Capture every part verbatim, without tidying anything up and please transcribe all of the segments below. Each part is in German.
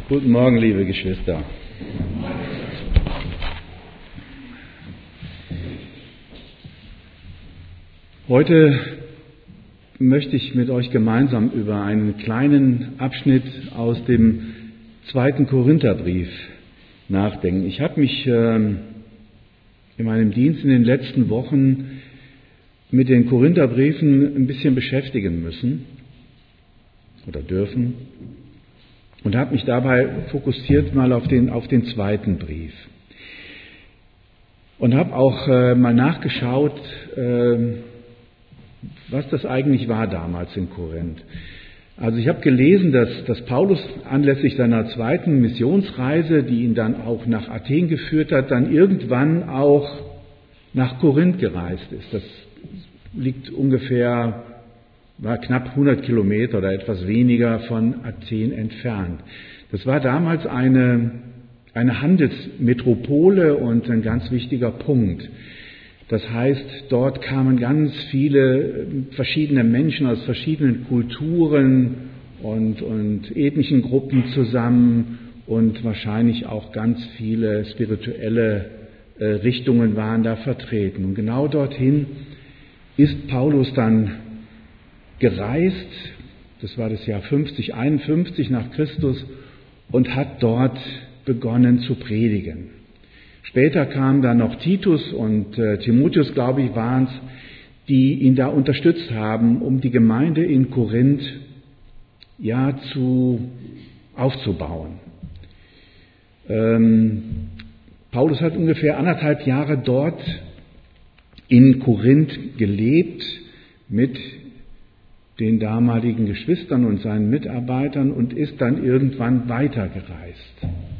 Guten Morgen, liebe Geschwister. Heute möchte ich mit euch gemeinsam über einen kleinen Abschnitt aus dem zweiten Korintherbrief nachdenken. Ich habe mich äh, in meinem Dienst in den letzten Wochen mit den Korintherbriefen ein bisschen beschäftigen müssen oder dürfen und habe mich dabei fokussiert mal auf den, auf den zweiten Brief. Und habe auch äh, mal nachgeschaut, äh, was das eigentlich war damals in Korinth. Also ich habe gelesen, dass, dass Paulus anlässlich seiner zweiten Missionsreise, die ihn dann auch nach Athen geführt hat, dann irgendwann auch nach Korinth gereist ist. Das liegt ungefähr, war knapp hundert Kilometer oder etwas weniger von Athen entfernt. Das war damals eine, eine Handelsmetropole und ein ganz wichtiger Punkt. Das heißt, dort kamen ganz viele verschiedene Menschen aus verschiedenen Kulturen und, und ethnischen Gruppen zusammen und wahrscheinlich auch ganz viele spirituelle äh, Richtungen waren da vertreten. Und genau dorthin ist Paulus dann gereist, das war das Jahr fünfzig, einundfünfzig nach Christus, und hat dort begonnen zu predigen. Später kamen dann noch Titus und äh, Timotheus, glaube ich, waren es, die ihn da unterstützt haben, um die Gemeinde in Korinth ja zu aufzubauen. Ähm, Paulus hat ungefähr anderthalb Jahre dort in Korinth gelebt mit den damaligen Geschwistern und seinen Mitarbeitern und ist dann irgendwann weitergereist.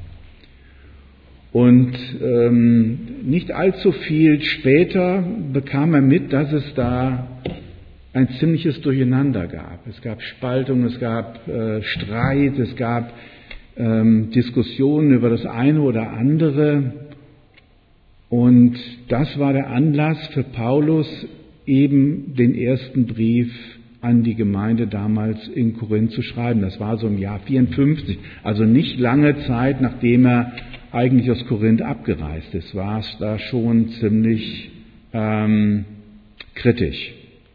Und ähm, nicht allzu viel später bekam er mit, dass es da ein ziemliches Durcheinander gab. Es gab Spaltung, es gab äh, Streit, es gab ähm, Diskussionen über das eine oder andere. Und das war der Anlass für Paulus, eben den ersten Brief an die Gemeinde damals in Korinth zu schreiben. Das war so im Jahr vierundfünfzig, also nicht lange Zeit, nachdem er eigentlich aus Korinth abgereist ist, war es da schon ziemlich ähm, kritisch.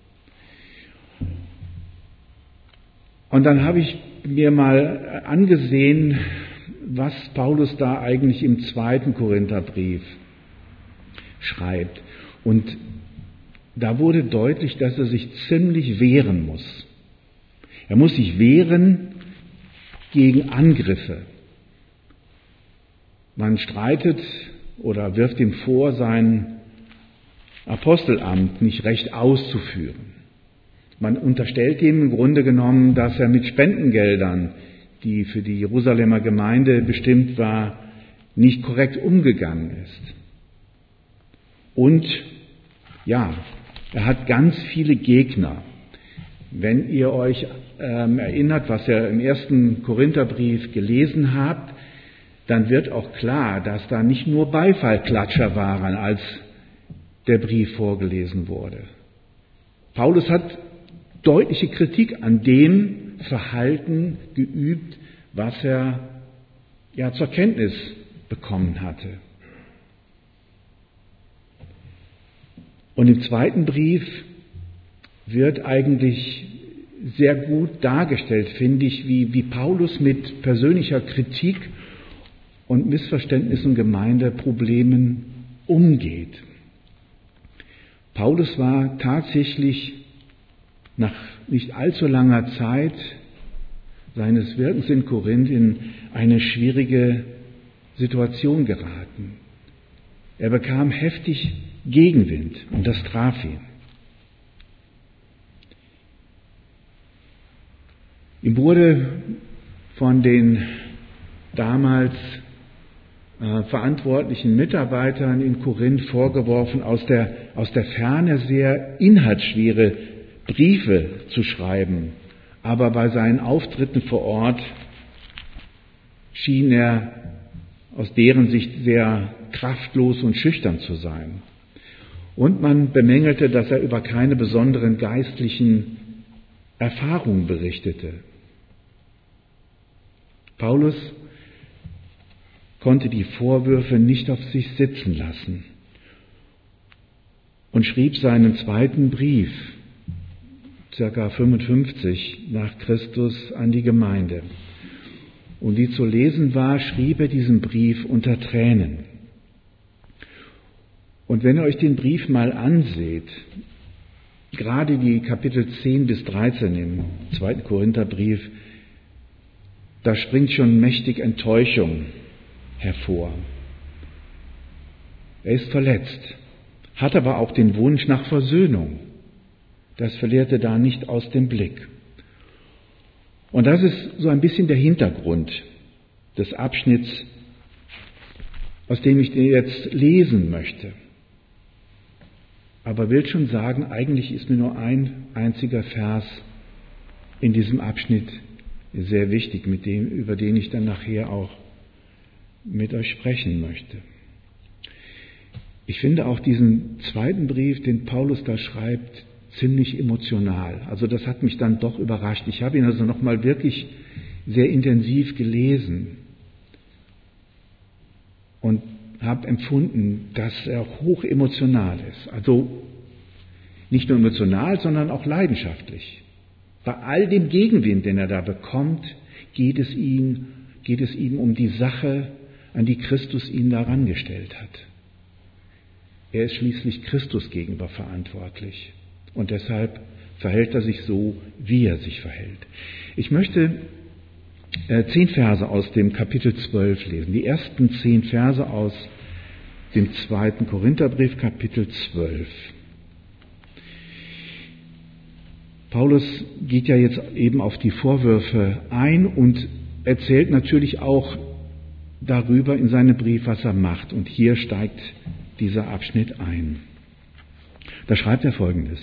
Und dann habe ich mir mal angesehen, was Paulus da eigentlich im zweiten Korintherbrief schreibt. Und da wurde deutlich, dass er sich ziemlich wehren muss. Er muss sich wehren gegen Angriffe. Man streitet oder wirft ihm vor, sein Apostelamt nicht recht auszuführen. Man unterstellt ihm im Grunde genommen, dass er mit Spendengeldern, die für die Jerusalemer Gemeinde bestimmt war, nicht korrekt umgegangen ist. Und ja, er hat ganz viele Gegner. Wenn ihr euch ähm, erinnert, was ihr im ersten Korintherbrief gelesen habt, dann wird auch klar, dass da nicht nur Beifallklatscher waren, als der Brief vorgelesen wurde. Paulus hat deutliche Kritik an dem Verhalten geübt, was er ja zur Kenntnis bekommen hatte. Und im zweiten Brief wird eigentlich sehr gut dargestellt, finde ich, wie, wie Paulus mit persönlicher Kritik und Missverständnissen, Gemeindeproblemen umgeht. Paulus war tatsächlich nach nicht allzu langer Zeit seines Wirkens in Korinth in eine schwierige Situation geraten. Er bekam heftig Gegenwind und das traf ihn. Ihm wurde von den damals äh, verantwortlichen Mitarbeitern in Korinth vorgeworfen, aus der, aus der Ferne sehr inhaltsschwere Briefe zu schreiben. Aber bei seinen Auftritten vor Ort schien er aus deren Sicht sehr kraftlos und schüchtern zu sein. Und man bemängelte, dass er über keine besonderen geistlichen Erfahrungen berichtete. Paulus konnte die Vorwürfe nicht auf sich sitzen lassen und schrieb seinen zweiten Brief, ca. fünfundfünfzig nach Christus, an die Gemeinde. Und wie zu lesen war, schrieb er diesen Brief unter Tränen. Und wenn ihr euch den Brief mal anseht, gerade die Kapitel zehn bis dreizehn im zweiten Korintherbrief, da springt schon mächtig Enttäuschung hervor. Er ist verletzt, hat aber auch den Wunsch nach Versöhnung. Das verliert er da nicht aus dem Blick. Und das ist so ein bisschen der Hintergrund des Abschnitts, aus dem ich dir jetzt lesen möchte. Aber will schon sagen, eigentlich ist mir nur ein einziger Vers in diesem Abschnitt sehr wichtig, mit dem, über den ich dann nachher auch mit euch sprechen möchte. Ich finde auch diesen zweiten Brief, den Paulus da schreibt, ziemlich emotional. Also das hat mich dann doch überrascht. Ich habe ihn also nochmal wirklich sehr intensiv gelesen und habe empfunden, dass er hoch emotional ist. Also nicht nur emotional, sondern auch leidenschaftlich. Bei all dem Gegenwind, den er da bekommt, geht es ihm, geht es ihm um die Sache, an die Christus ihn daran gestellt hat. Er ist schließlich Christus gegenüber verantwortlich. Und deshalb verhält er sich so, wie er sich verhält. Ich möchte äh, zehn Verse aus dem Kapitel zwölf lesen. Die ersten zehn Verse aus dem zweiten Korintherbrief, Kapitel zwölf. Paulus geht ja jetzt eben auf die Vorwürfe ein und erzählt natürlich auch darüber in seinem Brief, was er macht. Und hier steigt dieser Abschnitt ein. Da schreibt er Folgendes.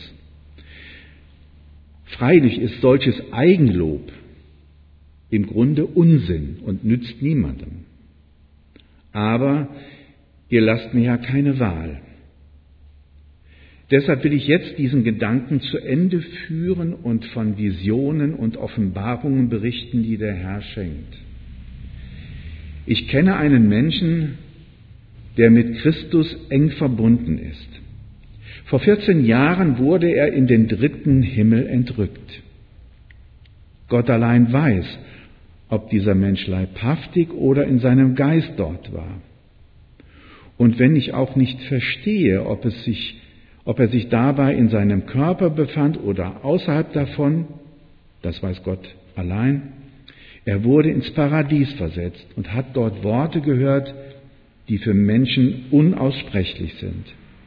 Freilich ist solches Eigenlob im Grunde Unsinn und nützt niemandem. Aber ihr lasst mir ja keine Wahl. Deshalb will ich jetzt diesen Gedanken zu Ende führen und von Visionen und Offenbarungen berichten, die der Herr schenkt. Ich kenne einen Menschen, der mit Christus eng verbunden ist. Vor vierzehn Jahren wurde er in den dritten Himmel entrückt. Gott allein weiß, ob dieser Mensch leibhaftig oder in seinem Geist dort war. Und wenn ich auch nicht verstehe, ob es sich, ob er sich dabei in seinem Körper befand oder außerhalb davon, das weiß Gott allein, er wurde ins Paradies versetzt und hat dort Worte gehört, die für Menschen unaussprechlich sind.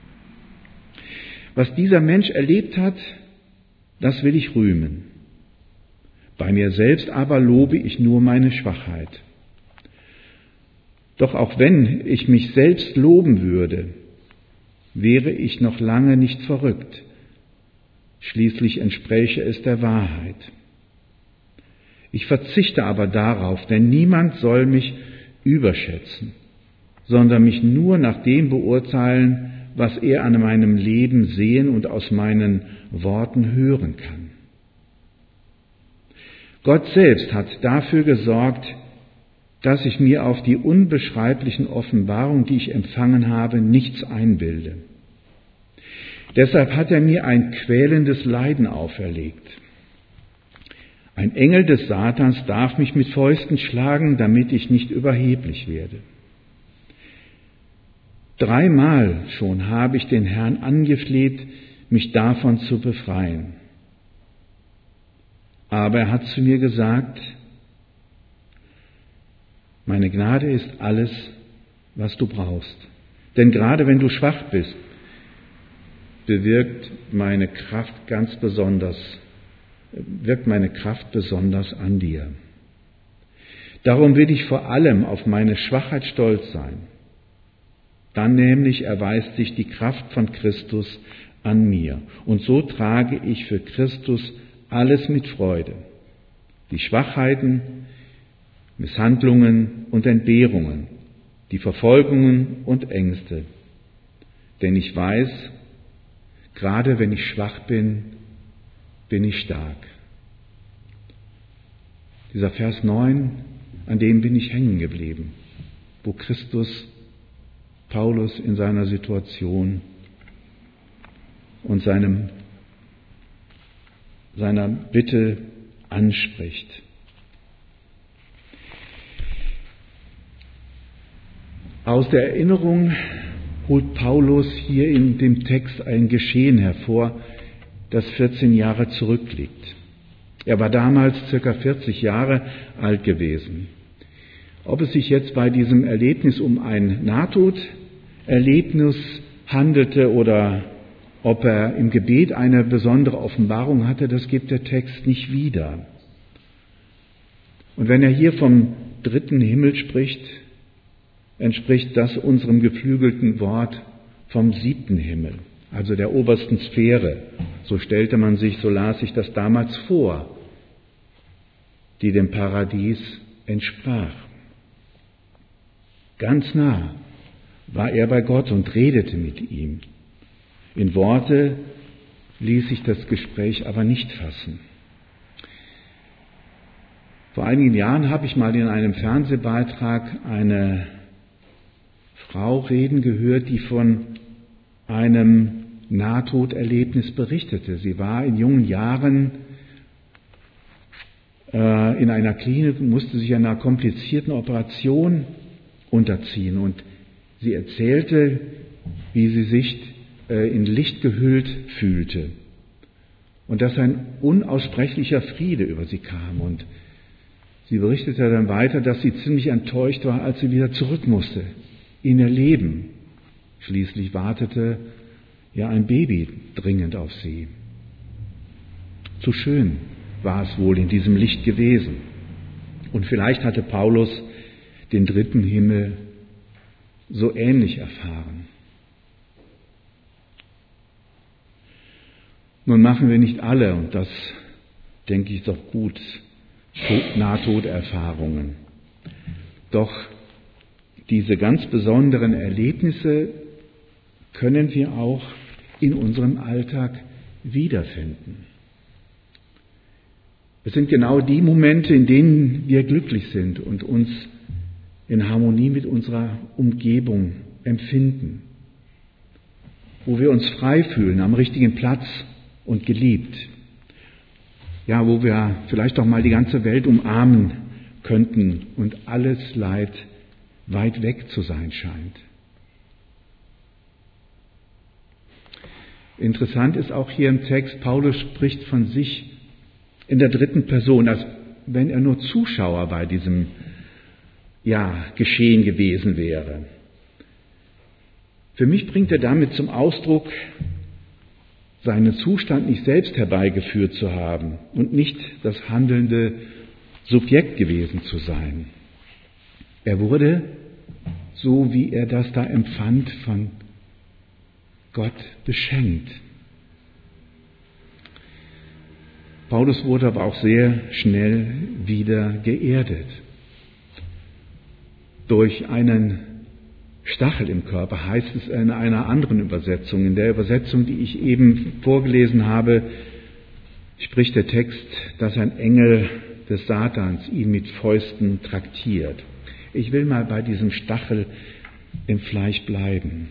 Was dieser Mensch erlebt hat, das will ich rühmen. Bei mir selbst aber lobe ich nur meine Schwachheit. Doch auch wenn ich mich selbst loben würde, wäre ich noch lange nicht verrückt. Schließlich entspräche es der Wahrheit. Ich verzichte aber darauf, denn niemand soll mich überschätzen, sondern mich nur nach dem beurteilen, was er an meinem Leben sehen und aus meinen Worten hören kann. Gott selbst hat dafür gesorgt, dass ich mir auf die unbeschreiblichen Offenbarungen, die ich empfangen habe, nichts einbilde. Deshalb hat er mir ein quälendes Leiden auferlegt. Ein Engel des Satans darf mich mit Fäusten schlagen, damit ich nicht überheblich werde. Dreimal schon habe ich den Herrn angefleht, mich davon zu befreien. Aber er hat zu mir gesagt, meine Gnade ist alles, was du brauchst. Denn gerade wenn du schwach bist, bewirkt meine Kraft ganz besonders, wirkt meine Kraft besonders an dir. Darum will ich vor allem auf meine Schwachheit stolz sein. Dann nämlich erweist sich die Kraft von Christus an mir. Und so trage ich für Christus alles mit Freude. Die Schwachheiten, Misshandlungen und Entbehrungen, die Verfolgungen und Ängste. Denn ich weiß, gerade wenn ich schwach bin, bin ich stark. Dieser Vers neun, an dem bin ich hängen geblieben. wo Christus Paulus in seiner Situation und seinem, seiner Bitte anspricht. Aus der Erinnerung holt Paulus hier in dem Text ein Geschehen hervor, das vierzehn Jahre zurückliegt. Er war damals circa vierzig Jahre alt gewesen. Ob es sich jetzt bei diesem Erlebnis um ein Nahtoderlebnis handelte oder ob er im Gebet eine besondere Offenbarung hatte, das gibt der Text nicht wieder. Und wenn er hier vom dritten Himmel spricht, entspricht das unserem geflügelten Wort vom siebten Himmel, also der obersten Sphäre. So stellte man sich, so las ich das damals vor, die dem Paradies entsprach. Ganz nah war er bei Gott und redete mit ihm. In Worte ließ sich das Gespräch aber nicht fassen. Vor einigen Jahren habe ich mal in einem Fernsehbeitrag eine Frau reden gehört, die von einem Nahtoderlebnis berichtete. Sie war in jungen Jahren äh, in einer Klinik und musste sich einer komplizierten Operation unterziehen. Und sie erzählte, wie sie sich äh, in Licht gehüllt fühlte und dass ein unaussprechlicher Friede über sie kam. Und sie berichtete dann weiter, dass sie ziemlich enttäuscht war, als sie wieder zurück musste in ihr Leben. Schließlich wartete ja ein Baby dringend auf sie. Zu schön war es wohl in diesem Licht gewesen. Und vielleicht hatte Paulus den dritten Himmel so ähnlich erfahren. Nun machen wir nicht alle, und das denke ich doch gut, Nahtoderfahrungen. Doch diese ganz besonderen Erlebnisse können wir auch in unserem Alltag wiederfinden. Es sind genau die Momente, in denen wir glücklich sind und uns in Harmonie mit unserer Umgebung empfinden, wo wir uns frei fühlen, am richtigen Platz und geliebt. Ja, wo wir vielleicht auch mal die ganze Welt umarmen könnten und alles Leid weit weg zu sein scheint. Interessant ist auch hier im Text, Paulus spricht von sich in der dritten Person, als wenn er nur Zuschauer bei diesem ja, Geschehen gewesen wäre. Für mich bringt er damit zum Ausdruck, seinen Zustand nicht selbst herbeigeführt zu haben und nicht das handelnde Subjekt gewesen zu sein. Er wurde, so wie er das da empfand, von Gott beschenkt. Paulus wurde aber auch sehr schnell wieder geerdet. Durch einen Stachel im Körper, heißt es in einer anderen Übersetzung. In der Übersetzung, die ich eben vorgelesen habe, spricht der Text, dass ein Engel des Satans ihn mit Fäusten traktiert. Ich will mal bei diesem Stachel im Fleisch bleiben.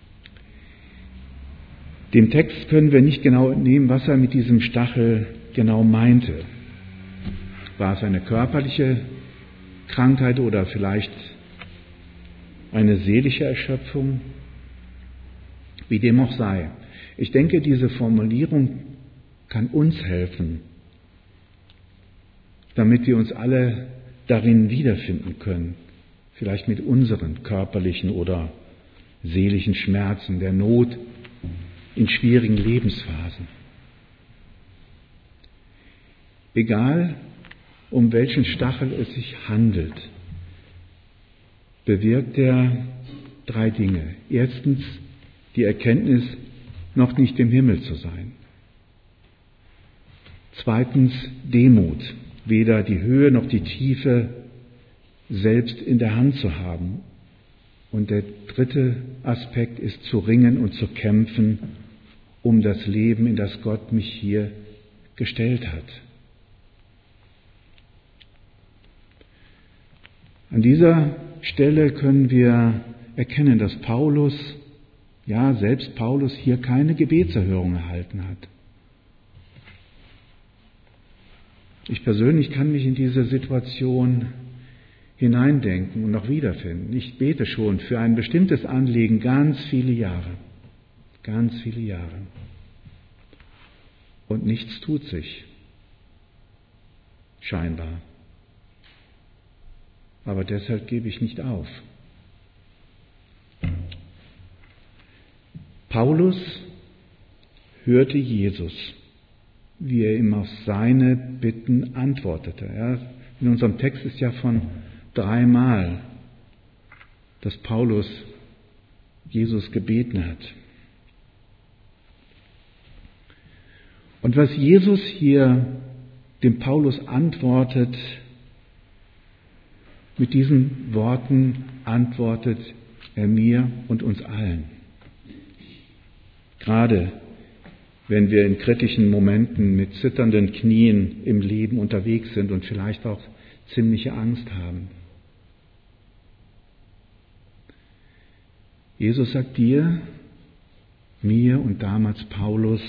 Dem Text können wir nicht genau entnehmen, was er mit diesem Stachel genau meinte. War es eine körperliche Krankheit oder vielleicht eine seelische Erschöpfung? Wie dem auch sei. Ich denke, diese Formulierung kann uns helfen, damit wir uns alle darin wiederfinden können. Vielleicht mit unseren körperlichen oder seelischen Schmerzen, der Not in schwierigen Lebensphasen. Egal, um welchen Stachel es sich handelt, bewirkt er drei Dinge. Erstens die Erkenntnis, noch nicht im Himmel zu sein. Zweitens Demut, weder die Höhe noch die Tiefe selbst in der Hand zu haben. Und der dritte Aspekt ist zu ringen und zu kämpfen um das Leben, in das Gott mich hier gestellt hat. An dieser Stelle können wir erkennen, dass Paulus, ja selbst Paulus, hier keine Gebetserhörung erhalten hat. Ich persönlich kann mich in diese Situation hineindenken und auch wiederfinden. Ich bete schon für ein bestimmtes Anliegen ganz viele Jahre, ganz viele Jahre. Und nichts tut sich, scheinbar. Aber deshalb gebe ich nicht auf. Paulus hörte Jesus, wie er ihm auf seine Bitten antwortete. Ja, in unserem Text ist ja von dreimal, dass Paulus Jesus gebeten hat. Und was Jesus hier dem Paulus antwortet, mit diesen Worten antwortet er mir und uns allen. Gerade wenn wir in kritischen Momenten mit zitternden Knien im Leben unterwegs sind und vielleicht auch ziemliche Angst haben. Jesus sagt dir, mir und damals Paulus,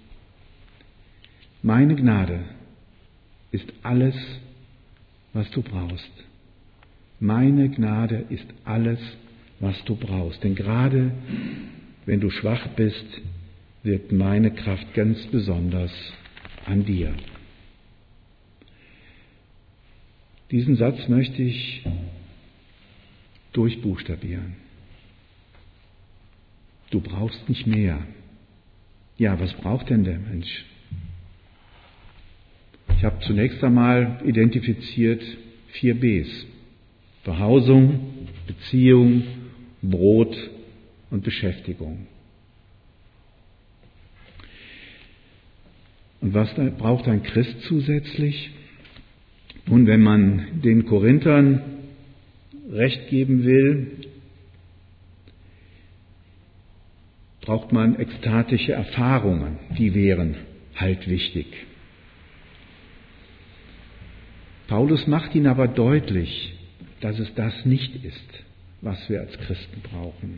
meine Gnade ist alles, was du brauchst. Meine Gnade ist alles, was du brauchst. Denn gerade wenn du schwach bist, wirkt meine Kraft ganz besonders an dir. Diesen Satz möchte ich durchbuchstabieren. Du brauchst nicht mehr. Ja, was braucht denn der Mensch? Ich habe zunächst einmal identifiziert vier B's. Behausung, Beziehung, Brot und Beschäftigung. Und was braucht ein Christ zusätzlich? Nun, wenn man den Korinthern Recht geben will, braucht man ekstatische Erfahrungen, die wären halt wichtig. Paulus macht ihnen aber deutlich, dass es das nicht ist, was wir als Christen brauchen.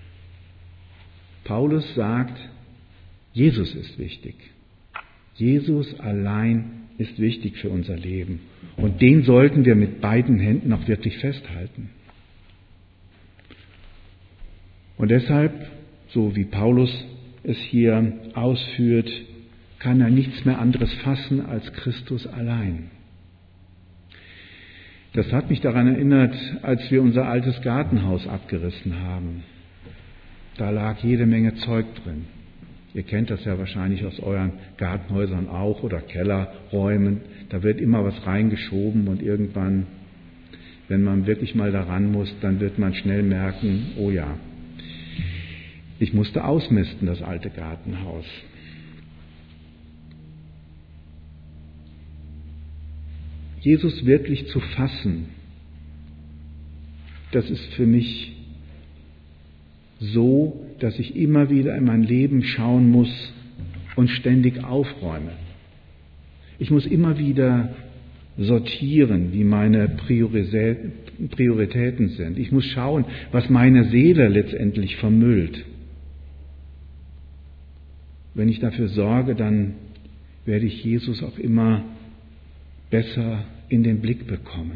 Paulus sagt, Jesus ist wichtig. Jesus allein ist wichtig für unser Leben. Und den sollten wir mit beiden Händen auch wirklich festhalten. Und deshalb, so wie Paulus es hier ausführt, kann er nichts mehr anderes fassen als Christus allein. Das hat mich daran erinnert, als wir unser altes Gartenhaus abgerissen haben. Da lag jede Menge Zeug drin. Ihr kennt das ja wahrscheinlich aus euren Gartenhäusern auch oder Kellerräumen. Da wird immer was reingeschoben und irgendwann, wenn man wirklich mal daran muss, dann wird man schnell merken, oh ja, ich musste ausmisten, das alte Gartenhaus. Jesus wirklich zu fassen, das ist für mich so, dass ich immer wieder in mein Leben schauen muss und ständig aufräume. Ich muss immer wieder sortieren, wie meine Prioritäten sind. Ich muss schauen, was meine Seele letztendlich vermüllt. Wenn ich dafür sorge, dann werde ich Jesus auch immer besser in den Blick bekommen.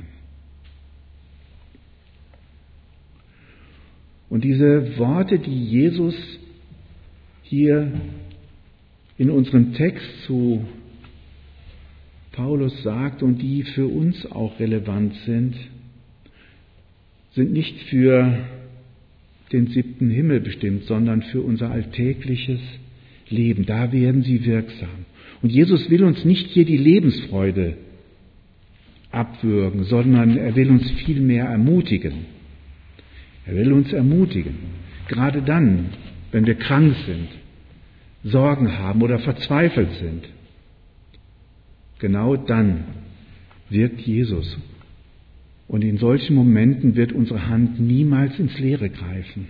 Und diese Worte, die Jesus hier in unserem Text zu Paulus sagt und die für uns auch relevant sind, sind nicht für den siebten Himmel bestimmt, sondern für unser alltägliches Leben. Da werden sie wirksam. Und Jesus will uns nicht hier die Lebensfreude abwürgen, sondern er will uns vielmehr ermutigen. Er will uns ermutigen, gerade dann, wenn wir krank sind, Sorgen haben oder verzweifelt sind. Genau dann wirkt Jesus. Und in solchen Momenten wird unsere Hand niemals ins Leere greifen.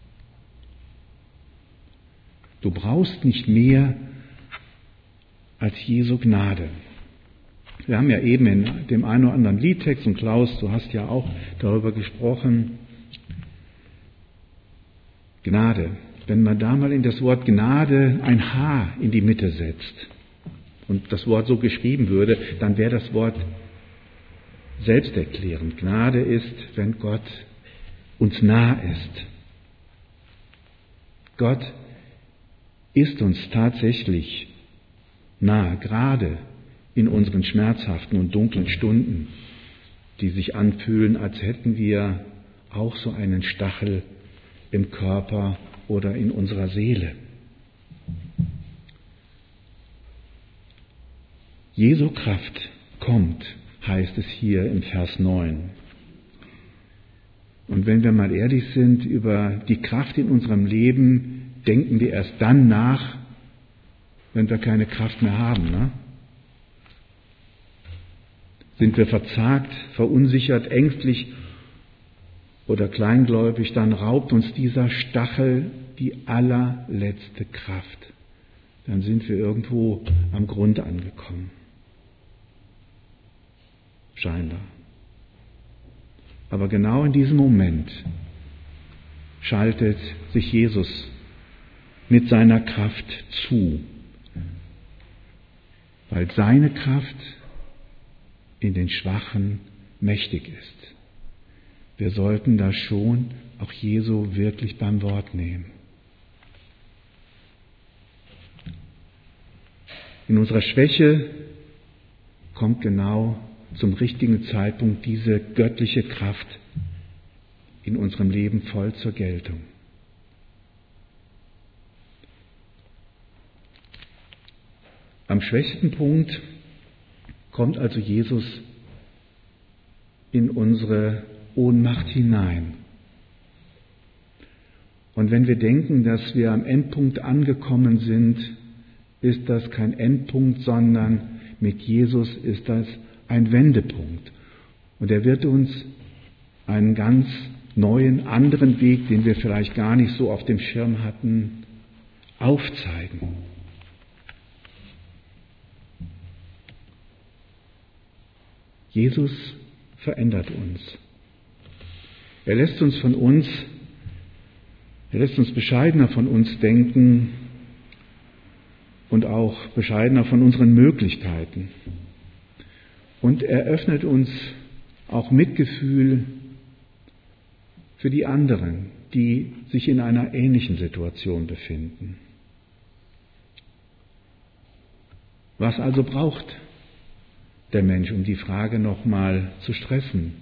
Du brauchst nicht mehr als Jesu Gnade. Wir haben ja eben in dem einen oder anderen Liedtext, und Klaus, du hast ja auch darüber gesprochen, Gnade. Wenn man da mal in das Wort Gnade ein H in die Mitte setzt und das Wort so geschrieben würde, dann wäre das Wort selbsterklärend. Gnade ist, wenn Gott uns nah ist. Gott ist uns tatsächlich nah, gerade in unseren schmerzhaften und dunklen Stunden, die sich anfühlen, als hätten wir auch so einen Stachel im Körper oder in unserer Seele. Jesu Kraft kommt, heißt es hier im Vers neun. Und wenn wir mal ehrlich sind, über die Kraft in unserem Leben denken wir erst dann nach, wenn wir keine Kraft mehr haben. Ne? Sind wir verzagt, verunsichert, ängstlich oder kleingläubig, dann raubt uns dieser Stachel die allerletzte Kraft. Dann sind wir irgendwo am Grund angekommen. Scheinbar. Aber genau in diesem Moment schaltet sich Jesus mit seiner Kraft zu, weil seine Kraft in den Schwachen mächtig ist. Wir sollten da schon auch Jesu wirklich beim Wort nehmen. In unserer Schwäche kommt genau zum richtigen Zeitpunkt diese göttliche Kraft in unserem Leben voll zur Geltung. Am schwächsten Punkt kommt also Jesus in unsere Ohnmacht hinein. Und wenn wir denken, dass wir am Endpunkt angekommen sind, ist das kein Endpunkt, sondern mit Jesus ist das ein Wendepunkt. Und er wird uns einen ganz neuen, anderen Weg, den wir vielleicht gar nicht so auf dem Schirm hatten, aufzeigen. Jesus verändert uns. Er lässt uns von uns, er lässt uns bescheidener von uns denken und auch bescheidener von unseren Möglichkeiten. Und er öffnet uns auch Mitgefühl für die anderen, die sich in einer ähnlichen Situation befinden. Was also braucht der Mensch, um die Frage nochmal zu stressen?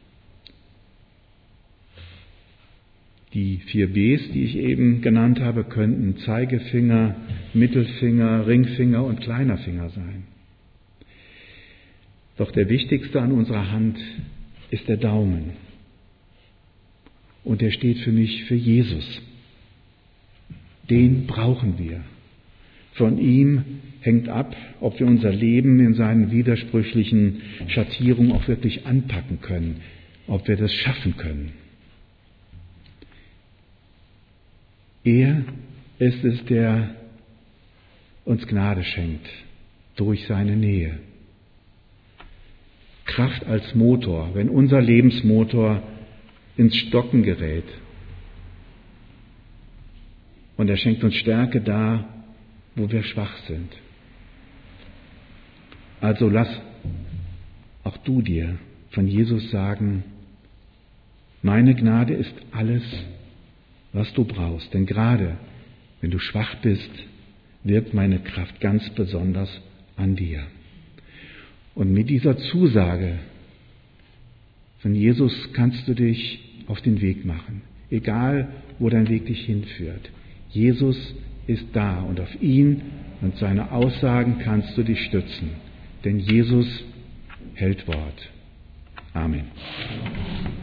Die vier Bs, die ich eben genannt habe, könnten Zeigefinger, Mittelfinger, Ringfinger und kleiner Finger sein. Doch der wichtigste an unserer Hand ist der Daumen. Und der steht für mich für Jesus. Den brauchen wir. Von ihm hängt ab, ob wir unser Leben in seinen widersprüchlichen Schattierungen auch wirklich anpacken können, ob wir das schaffen können. Er ist es, der uns Gnade schenkt durch seine Nähe. Kraft als Motor, wenn unser Lebensmotor ins Stocken gerät. Und er schenkt uns Stärke da, wo wir schwach sind. Also lass auch du dir von Jesus sagen, meine Gnade ist alles, was du brauchst. Denn gerade wenn du schwach bist, wirkt meine Kraft ganz besonders an dir. Und mit dieser Zusage von Jesus kannst du dich auf den Weg machen, egal wo dein Weg dich hinführt. Jesus ist da und auf ihn und seine Aussagen kannst du dich stützen, denn Jesus hält Wort. Amen.